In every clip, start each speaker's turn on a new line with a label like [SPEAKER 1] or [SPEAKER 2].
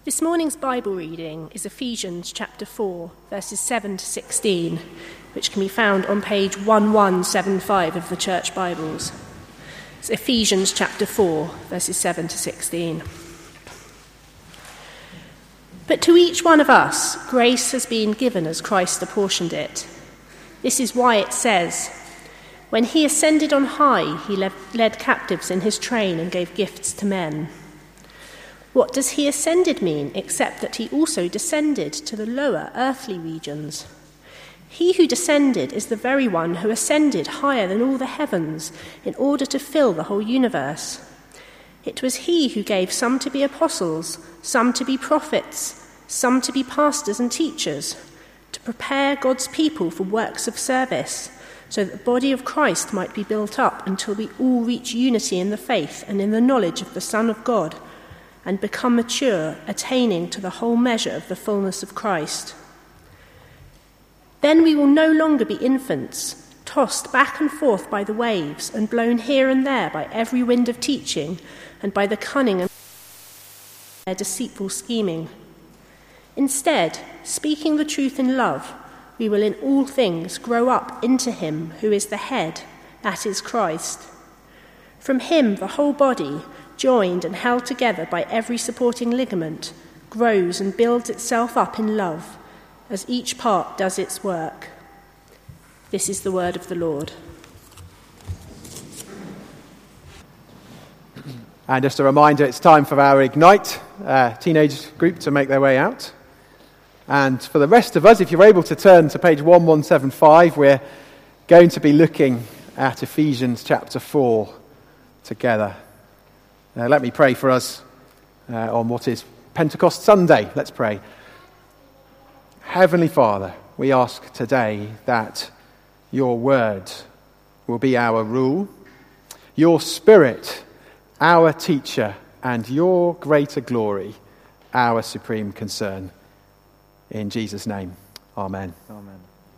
[SPEAKER 1] This morning's Bible reading is Ephesians chapter 4, verses 7 to 16, which can be found on page 1175 of the Church Bibles. It's Ephesians chapter 4, verses 7 to 16. But to each one of us, grace has been given as Christ apportioned it. This is why it says, "When he ascended on high, he led captives in his train and gave gifts to men." What does he ascended mean, except that he also descended to the lower earthly regions? He who descended is the very one who ascended higher than all the heavens in order to fill the whole universe. It was he who gave some to be apostles, some to be prophets, some to be pastors and teachers, to prepare God's people for works of service, so that the body of Christ might be built up until we all reach unity in the faith and in the knowledge of the Son of God, and become mature, attaining to the whole measure of the fullness of Christ. Then we will no longer be infants, tossed back and forth by the waves and blown here and there by every wind of teaching and by the cunning and their deceitful scheming. Instead, speaking the truth in love, we will in all things grow up into him who is the head, that is Christ. From him the whole body, joined and held together by every supporting ligament, grows and builds itself up in love, as each part does its work. This is the word of the Lord.
[SPEAKER 2] And just a reminder, it's time for our Ignite teenage group to make their way out. And for the rest of us, if you're able to turn to page 1175, we're going to be looking at Ephesians chapter 4 together. Let me pray for us on what is Pentecost Sunday. Let's pray. Heavenly Father, we ask today that your word will be our rule, your Spirit, our teacher, and your greater glory, our supreme concern. In Jesus' name, amen.
[SPEAKER 3] Amen.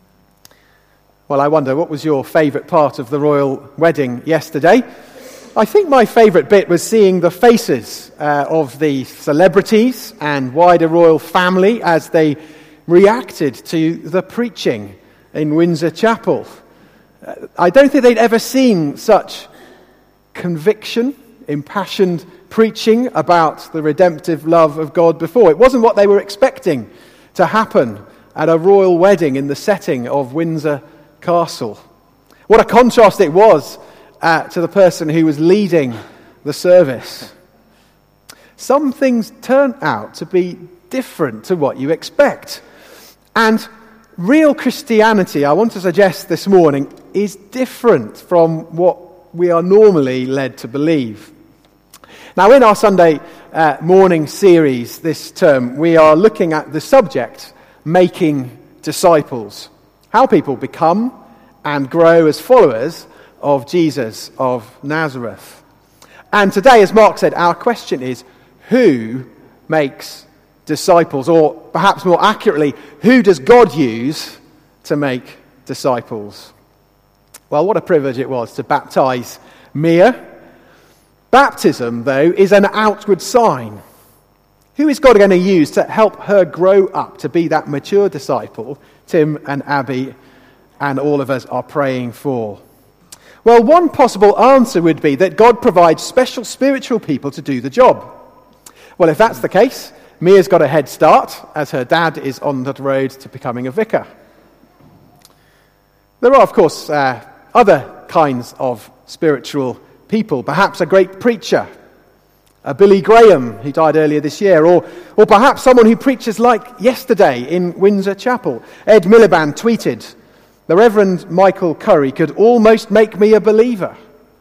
[SPEAKER 2] Well, I wonder, what was your favourite part of the royal wedding yesterday? I think my favourite bit was seeing the faces of the celebrities and wider royal family as they reacted to the preaching in Windsor Chapel. I don't think they'd ever seen such conviction, impassioned preaching about the redemptive love of God before. It wasn't what they were expecting to happen at a royal wedding in the setting of Windsor Castle. What a contrast it was to the person who was leading the service. Some things turn out to be different to what you expect. And real Christianity, I want to suggest this morning, is different from what we are normally led to believe. Now, in our Sunday morning series this term, we are looking at the subject, making disciples. How people become and grow as followers of Jesus of Nazareth. And today, as Mark said, our question is, who makes disciples? Or perhaps more accurately, who does God use to make disciples? Well, what a privilege it was to baptize Mia. Baptism, though, is an outward sign. Who is God going to use to help her grow up to be that mature disciple Tim and Abby and all of us are praying for? Well, one possible answer would be that God provides special spiritual people to do the job. Well, if that's the case, Mia's got a head start, as her dad is on the road to becoming a vicar. There are, of course, other kinds of spiritual people. Perhaps a great preacher, a Billy Graham, who died earlier this year, or perhaps someone who preaches like yesterday in Windsor Chapel. Ed Miliband tweeted, "The Reverend Michael Curry could almost make me a believer."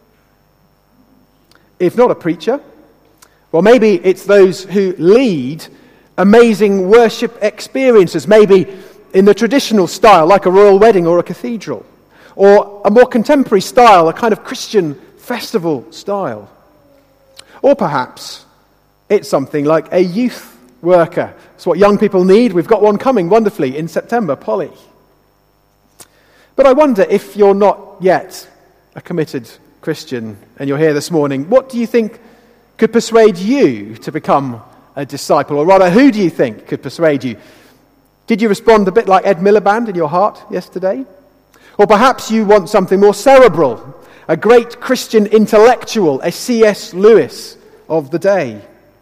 [SPEAKER 2] If not a preacher, well, maybe it's those who lead amazing worship experiences, maybe in the traditional style, like a royal wedding or a cathedral, or a more contemporary style, a kind of Christian festival style. Or perhaps it's something like a youth worker. It's what young people need. We've got one coming wonderfully in September, Polly. But I wonder, if you're not yet a committed Christian and you're here this morning, what do you think could persuade you to become a disciple? Or rather, who do you think could persuade you? Did you respond a bit like Ed Miliband in your heart yesterday? Or perhaps you want something more cerebral, a great Christian intellectual, a C.S. Lewis of the day.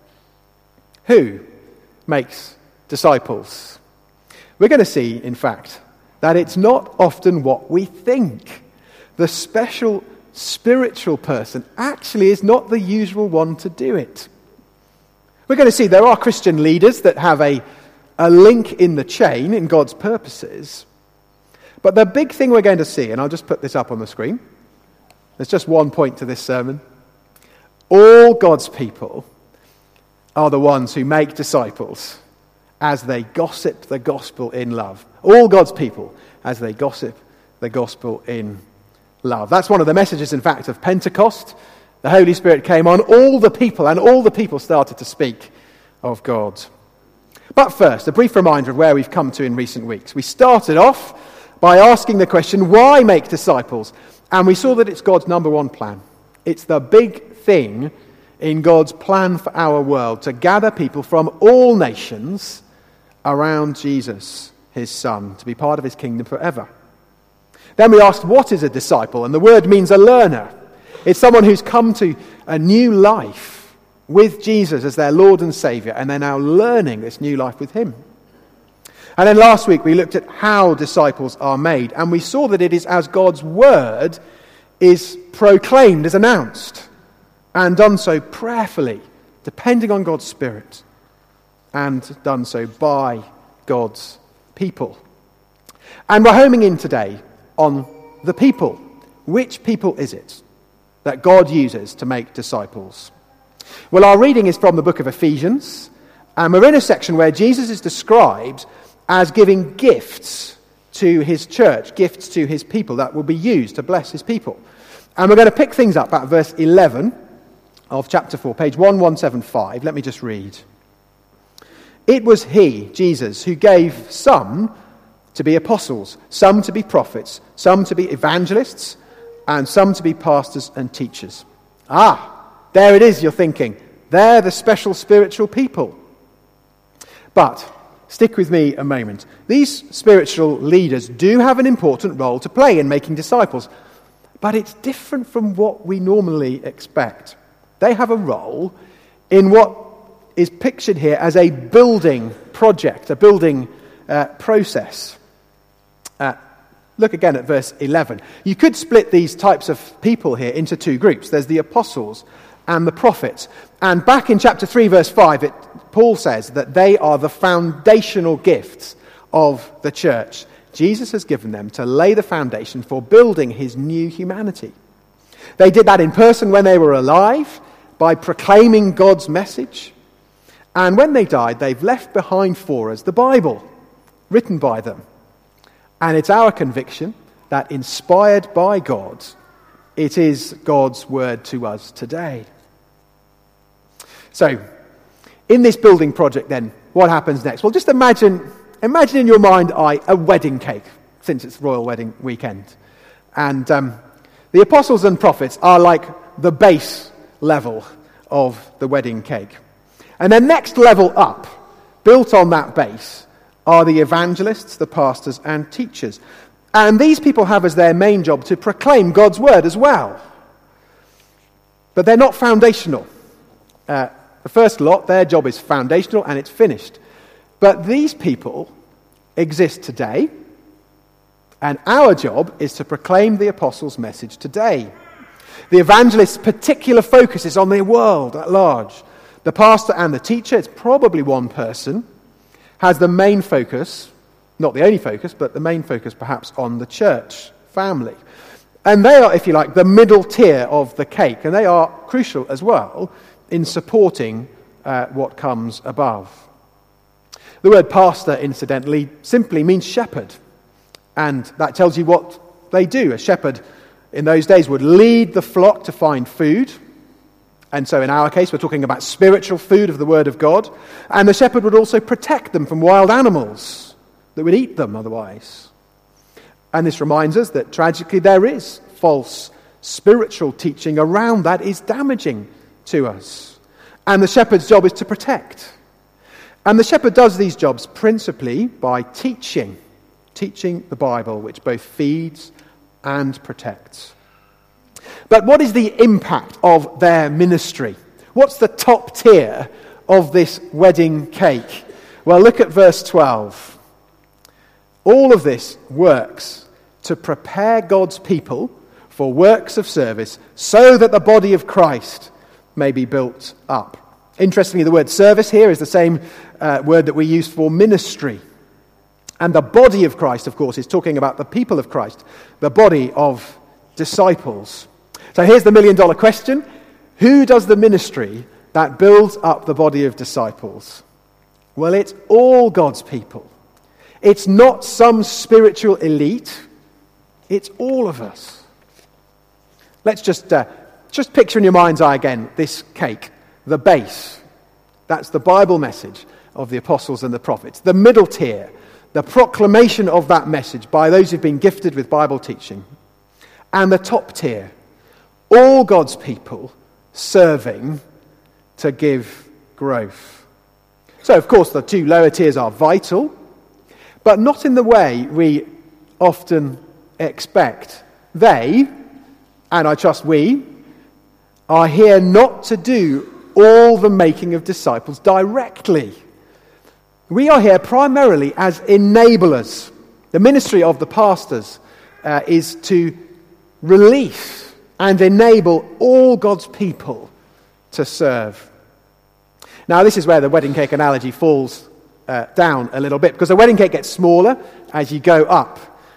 [SPEAKER 2] Who makes disciples? We're going to see, in fact, that it's not often what we think. The special spiritual person actually is not the usual one to do it. We're going to see there are Christian leaders that have a link in the chain in God's purposes. But the big thing we're going to see, and I'll just put this up on the screen, there's just one point to this sermon. All God's people are the ones who make disciples as they gossip the gospel in love. All God's people as they gossip the gospel in love. That's one of the messages, in fact, of Pentecost. The Holy Spirit came on all the people, and all the people started to speak of God. But first, a brief reminder of where we've come to in recent weeks. We started off by asking the question, why make disciples? And we saw that it's God's number one plan. It's the big thing in God's plan for our world, to gather people from all nations around Jesus, his Son, to be part of his kingdom forever. Then we asked, what is a disciple? And the word means a learner. It's someone who's come to a new life with Jesus as their Lord and Saviour, and they're now learning this new life with him. And then last week we looked at how disciples are made, and we saw that it is as God's word is proclaimed, is announced, and done so prayerfully, depending on God's Spirit, and done so by God's people. And we're homing in today on the people. Which people is it that God uses to make disciples? Well, our reading is from the book of Ephesians, and we're in a section where Jesus is described as giving gifts to his church, gifts to his people that will be used to bless his people. And we're going to pick things up at verse 11 of chapter 4, page 1175. Let me just read. It was he, Jesus, who gave some to be apostles, some to be prophets, some to be evangelists, and some to be pastors and teachers. There it is, you're thinking. They're the special spiritual people. But stick with me a moment. These spiritual leaders do have an important role to play in making disciples, but it's different from what we normally expect. They have a role in what is pictured here as a building project, a building process. Look again at verse 11. You could split these types of people here into two groups. There's the apostles and the prophets. And back in chapter 3, verse 5, Paul says that they are the foundational gifts of the church. Jesus has given them to lay the foundation for building his new humanity. They did that in person when they were alive, by proclaiming God's message. And when they died, they've left behind for us the Bible, written by them. And it's our conviction that, inspired by God, it is God's word to us today. So, in this building project then, what happens next? Well, just imagine in your mind's eye a wedding cake, since it's royal wedding weekend. And the apostles and prophets are like the base level of the wedding cake. And then next level up, built on that base, are the evangelists, the pastors, and teachers. And these people have as their main job to proclaim God's word as well. But they're not foundational. The first lot, their job is foundational and it's finished. But these people exist today, and our job is to proclaim the apostles' message today. The evangelist's particular focus is on the world at large. The pastor and the teacher, it's probably one person, has the main focus, not the only focus, but the main focus perhaps on the church family. And they are, if you like, the middle tier of the cake, and they are crucial as well in supporting what comes above. The word pastor, incidentally, simply means shepherd, and that tells you what they do. A shepherd in those days would lead the flock to find food, and so in our case we're talking about spiritual food of the Word of God, and the shepherd would also protect them from wild animals that would eat them otherwise. And this reminds us that tragically there is false spiritual teaching around that is damaging to us. And the shepherd's job is to protect And the shepherd does these jobs principally by teaching the Bible, which both feeds and protects. But what is the impact of their ministry? What's the top tier of this wedding cake? Well, look at verse 12. All of this works to prepare God's people for works of service so that the body of Christ may be built up. Interestingly, the word service here is the same word that we use for ministry. And the body of Christ, of course, is talking about the people of Christ, the body of disciples. So here's the million-dollar question. Who does the ministry that builds up the body of disciples? Well, it's all God's people. It's not some spiritual elite. It's all of us. Let's just picture in your mind's eye again this cake, the base. That's the Bible message of the apostles and the prophets. The middle tier, the proclamation of that message by those who've been gifted with Bible teaching. And the top tier, all God's people serving to give growth. So, of course, the two lower tiers are vital, but not in the way we often expect. They, and I trust we, are here not to do all the making of disciples directly. We are here primarily as enablers. The ministry of the pastors is to release and enable all God's people to serve. Now, this is where the wedding cake analogy falls down a little bit, because the wedding cake gets smaller as you go up.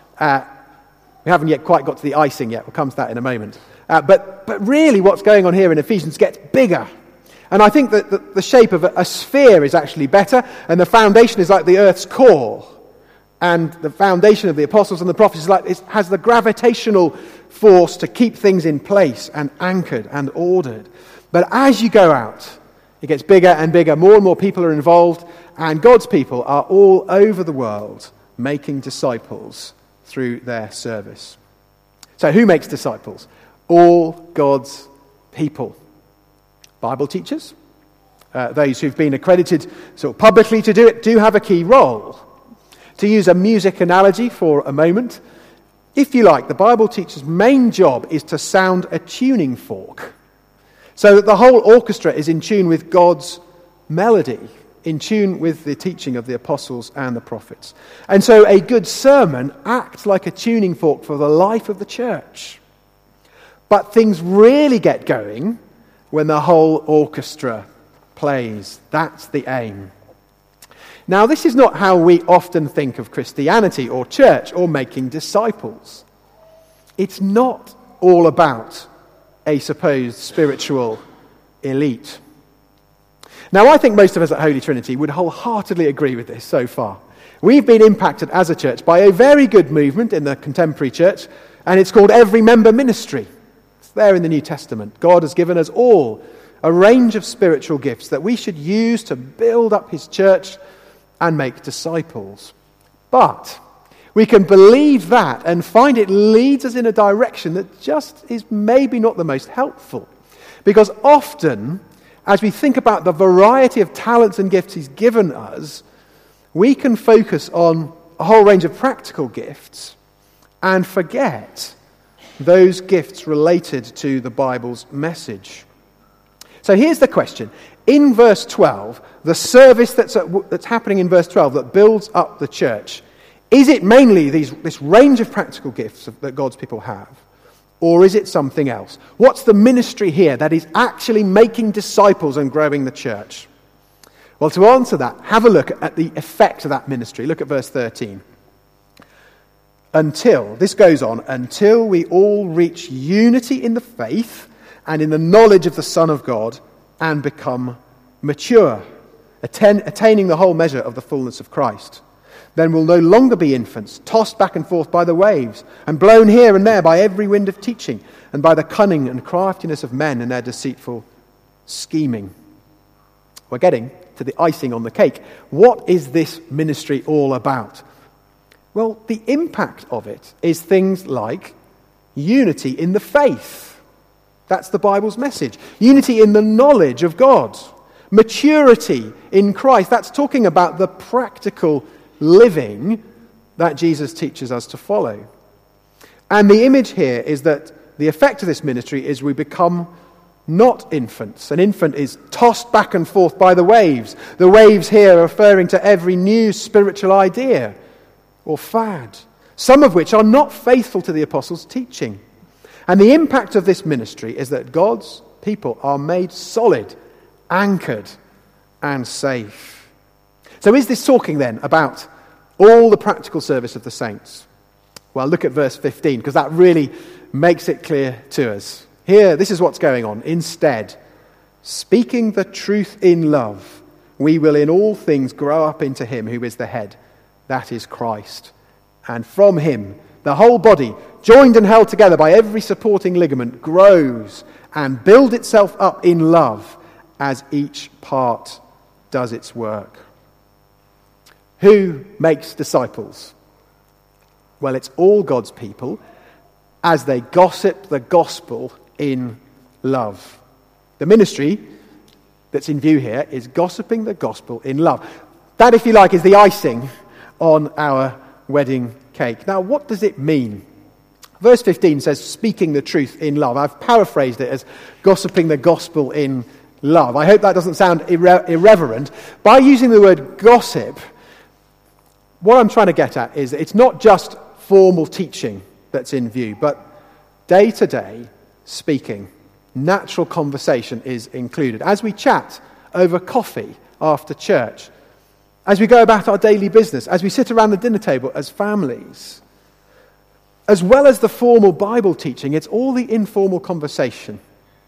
[SPEAKER 2] We haven't yet quite got to the icing yet. We'll come to that in a moment. But really what's going on here in Ephesians gets bigger. And I think that the shape of a sphere is actually better, and the foundation is like the earth's core. And the foundation of the apostles and the prophets is like it has the gravitational force to keep things in place and anchored and ordered. But as you go out, it gets bigger and bigger. More and more people are involved, and God's people are all over the world making disciples through their service. So who makes disciples? All God's people. Bible teachers, those who've been accredited sort of publicly to do it, do have a key role. To use a music analogy for a moment, if you like, the Bible teacher's main job is to sound a tuning fork, so that the whole orchestra is in tune with God's melody, in tune with the teaching of the apostles and the prophets. And so a good sermon acts like a tuning fork for the life of the church. But things really get going when the whole orchestra plays. That's the aim. Now, this is not how we often think of Christianity or church or making disciples. It's not all about a supposed spiritual elite. Now, I think most of us at Holy Trinity would wholeheartedly agree with this so far. We've been impacted as a church by a very good movement in the contemporary church, and it's called Every Member Ministry. It's there in the New Testament. God has given us all a range of spiritual gifts that we should use to build up his church and make disciples. But we can believe that and find it leads us in a direction that just is maybe not the most helpful. Because often, as we think about the variety of talents and gifts he's given us, we can focus on a whole range of practical gifts and forget those gifts related to the Bible's message. So here's the question. In verse 12, the service that's happening in verse 12 that builds up the church, is it mainly this range of practical gifts that God's people have? Or is it something else? What's the ministry here that is actually making disciples and growing the church? Well, to answer that, have a look at the effect of that ministry. Look at verse 13. Until we all reach unity in the faith and in the knowledge of the Son of God and become mature, attaining the whole measure of the fullness of Christ. Then we'll no longer be infants, tossed back and forth by the waves, and blown here and there by every wind of teaching, and by the cunning and craftiness of men and their deceitful scheming. We're getting to the icing on the cake. What is this ministry all about? Well, the impact of it is things like unity in the faith. That's the Bible's message. Unity in the knowledge of God. maturity in Christ. That's talking about the practical living that Jesus teaches us to follow. And the image here is that the effect of this ministry is we become not infants. An infant is tossed back and forth by the waves. The waves here are referring to every new spiritual idea or fad, some of which are not faithful to the apostles' teaching. And the impact of this ministry is that God's people are made solid, anchored, and safe. So is this talking then about all the practical service of the saints? Well, look at verse 15, because that really makes it clear to us. Here, this is what's going on. Instead, speaking the truth in love, we will in all things grow up into him who is the head, that is Christ. And from him, the whole body, joined and held together by every supporting ligament, grows and builds itself up in love as each part does its work. Who makes disciples? Well, it's all God's people as they gossip the gospel in love. The ministry that's in view here is gossiping the gospel in love. That, if you like, is the icing on our wedding cake. Now, what does it mean? Verse 15 says, speaking the truth in love. I've paraphrased it as gossiping the gospel in love. I hope that doesn't sound irreverent. By using the word gossip, what I'm trying to get at is it's not just formal teaching that's in view, but day-to-day speaking, natural conversation is included. As we chat over coffee after church, as we go about our daily business, as we sit around the dinner table as families, as well as the formal Bible teaching, it's all the informal conversation.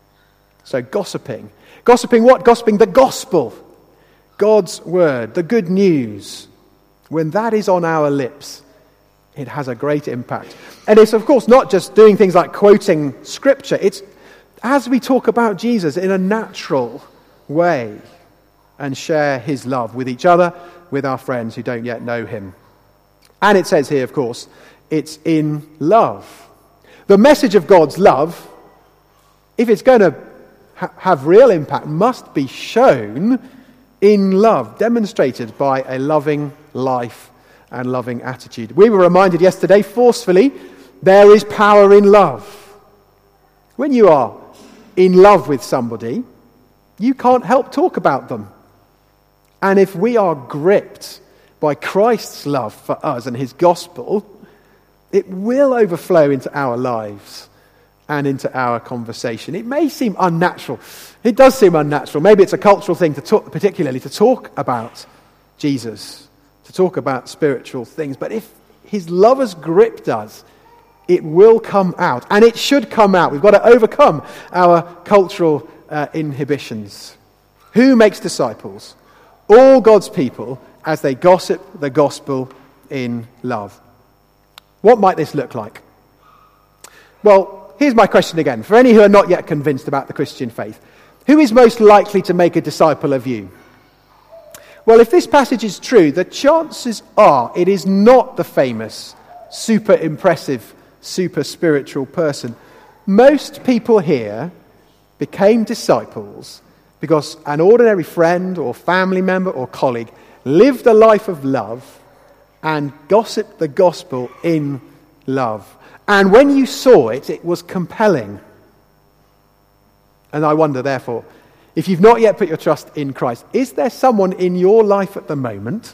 [SPEAKER 2] So gossiping. Gossiping what? Gossiping the gospel, God's word, the good news. When that is on our lips, it has a great impact. And it's, of course, not just doing things like quoting scripture. It's as we talk about Jesus in a natural way and share his love with each other, with our friends who don't yet know him. And it says here, of course, it's in love. The message of God's love, if it's going to have real impact, must be shown in love, demonstrated by a loving life and loving attitude. We were reminded yesterday, forcefully, there is power in love. When you are in love with somebody, you can't help talk about them. And if we are gripped by Christ's love for us and his gospel, it will overflow into our lives and into our conversation. It may seem unnatural. It does seem unnatural. Maybe it's a cultural thing to talk, particularly to talk about Jesus, to talk about spiritual things. But if his love has gripped us, it will come out. And it should come out. We've got to overcome our cultural inhibitions. Who makes disciples? All God's people as they gossip the gospel in love. What might this look like? Well, here's my question again. For any who are not yet convinced about the Christian faith, who is most likely to make a disciple of you? Well, if this passage is true, the chances are it is not the famous, super impressive, super spiritual person. Most people here became disciples because an ordinary friend or family member or colleague lived a life of love and gossiped the gospel in love. And when you saw it, it was compelling. And I wonder, therefore, if you've not yet put your trust in Christ, is there someone in your life at the moment,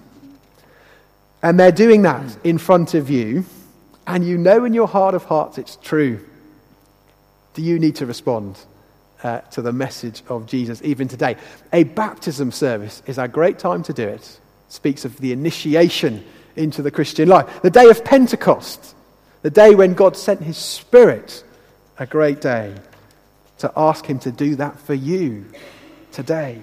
[SPEAKER 2] and they're doing that in front of you, and you know in your heart of hearts it's true? Do you need to respond to the message of Jesus even today? A baptism service is a great time to do it. It speaks of the initiation into the Christian life. The day of Pentecost, the day when God sent his Spirit, a great day to ask him to do that for you today.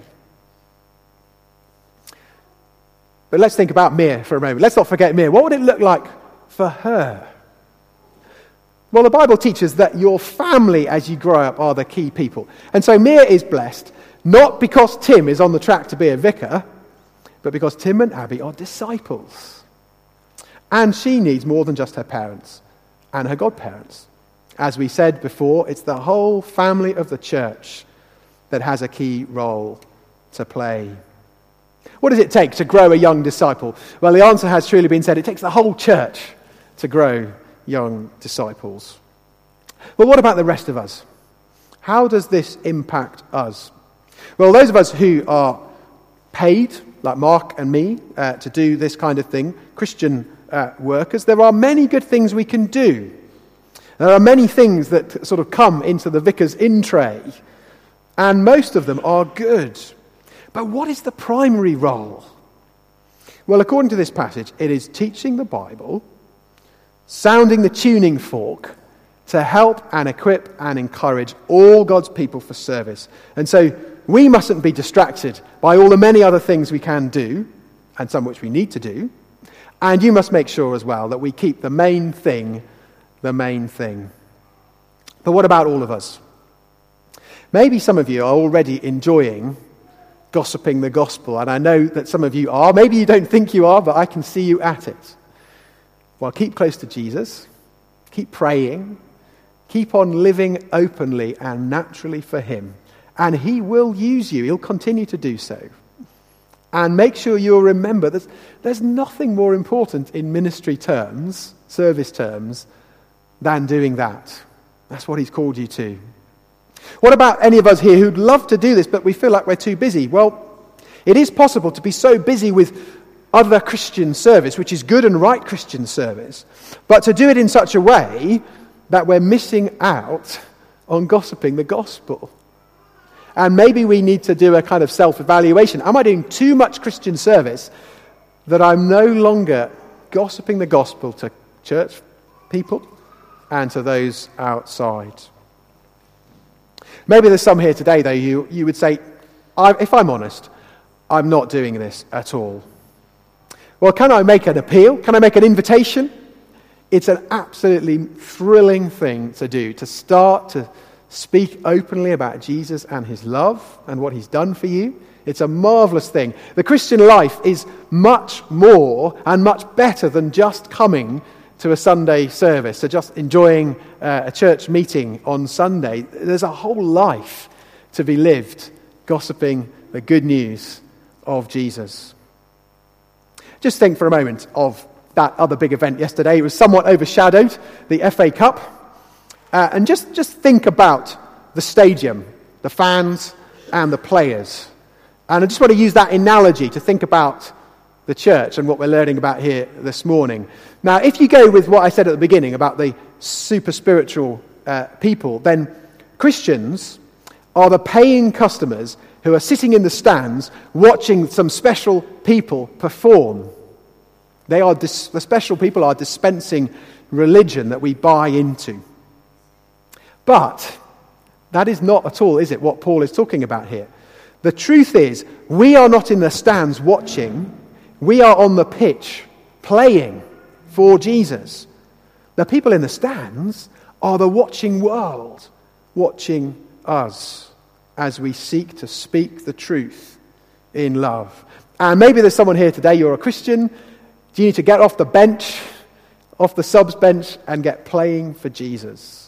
[SPEAKER 2] But let's think about Mia for a moment. Let's not forget Mia. What would it look like for her? Well, the Bible teaches that your family as you grow up are the key people. And so Mia is blessed, not because Tim is on the track to be a vicar, but because Tim and Abby are disciples. And she needs more than just her parents and her godparents. As we said before, it's the whole family of the church that has a key role to play. What does it take to grow a young disciple? Well, the answer has truly been said. It takes the whole church to grow young disciples. But what about the rest of us? How does this impact us? Well, those of us who are paid, like Mark and me, to do this kind of thing, Christian workers, there are many good things we can do. There are many things that sort of come into the vicar's in tray, and most of them are good. But what is the primary role? Well, according to this passage, it is teaching the Bible, sounding the tuning fork to help and equip and encourage all God's people for service. And so we mustn't be distracted by all the many other things we can do, and some which we need to do. And you must make sure as well that we keep the main thing the main thing. But what about all of us? Maybe some of you are already enjoying gossiping the gospel, and I know that some of you are. Maybe you don't think you are, but I can see you at it. Well, keep close to Jesus, keep praying, keep on living openly and naturally for him, and he will use you. He'll continue to do so. And make sure you'll remember that there's nothing more important in ministry terms, service terms, than doing that. That's what he's called you to. What about any of us here who'd love to do this, but we feel like we're too busy? Well, it is possible to be so busy with other Christian service, which is good and right Christian service, but to do it in such a way that we're missing out on gossiping the gospel. And maybe we need to do a kind of self-evaluation. Am I doing too much Christian service that I'm no longer gossiping the gospel to church people and to those outside? Maybe there's some here today, though, you would say, if I'm honest, I'm not doing this at all. Well, can I make an appeal? Can I make an invitation? It's an absolutely thrilling thing to do, to start to speak openly about Jesus and his love and what he's done for you. It's a marvelous thing. The Christian life is much more and much better than just coming to a Sunday service, to just enjoying a church meeting on Sunday. There's a whole life to be lived gossiping the good news of Jesus. Just think for a moment of that other big event yesterday. It was somewhat overshadowed, the FA Cup. And just think about the stadium, the fans and the players. And I just want to use that analogy to think about the church and what we're learning about here this morning. Now, if you go with what I said at the beginning about the super spiritual people, then Christians are the paying customers who are sitting in the stands watching some special people perform. The special people are dispensing religion that we buy into. But that is not at all, is it, what Paul is talking about here? The truth is, we are not in the stands watching. We are on the pitch playing for Jesus. The people in the stands are the watching world, watching us as we seek to speak the truth in love. And maybe there's someone here today, you're a Christian. Do you need to get off the bench, off the subs bench, and get playing for Jesus?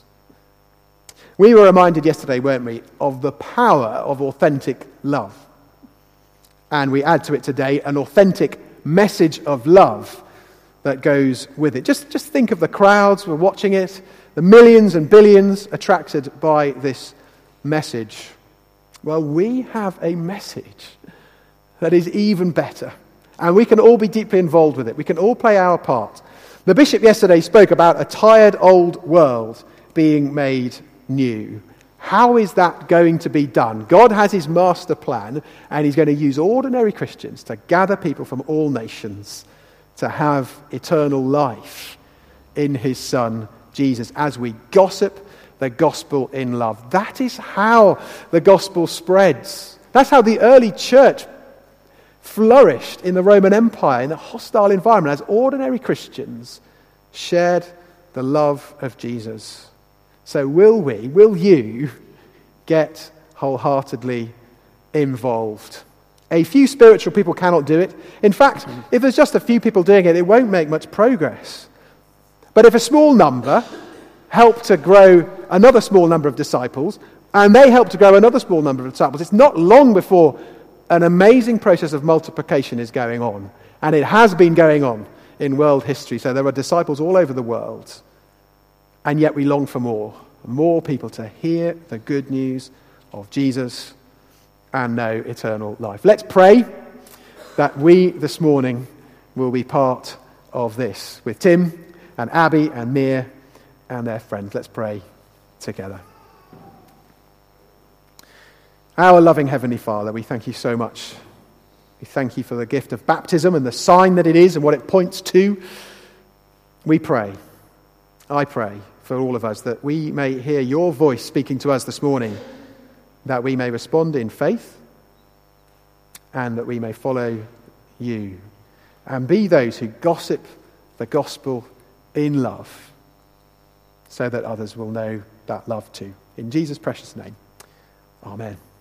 [SPEAKER 2] We were reminded yesterday, weren't we, of the power of authentic love. And we add to it today an authentic message of love that goes with it. Just think of the crowds who were watching it, the millions and billions attracted by this message. Well, we have a message that is even better. And we can all be deeply involved with it. We can all play our part. The bishop yesterday spoke about a tired old world being made new. How is that going to be done? God has his master plan, and he's going to use ordinary Christians to gather people from all nations to have eternal life in his Son, Jesus, as we gossip the gospel in love. That is how the gospel spreads. That's how the early church flourished in the Roman Empire, in a hostile environment, as ordinary Christians shared the love of Jesus. So will you get wholeheartedly involved? A few spiritual people cannot do it. In fact, if there's just a few people doing it, it won't make much progress. But if a small number help to grow another small number of disciples, and they help to grow another small number of disciples, it's not long before an amazing process of multiplication is going on, and it has been going on in world history. So there are disciples all over the world, and yet we long for more people to hear the good news of Jesus and know eternal life. Let's pray that we this morning will be part of this with Tim and Abby and Mia and their friends. Let's pray together. Our loving Heavenly Father, we thank you so much. We thank you for the gift of baptism and the sign that it is and what it points to. We pray, I pray for all of us, that we may hear your voice speaking to us this morning, that we may respond in faith and that we may follow you and be those who gossip the gospel in love so that others will know that love too. In Jesus' precious name, amen.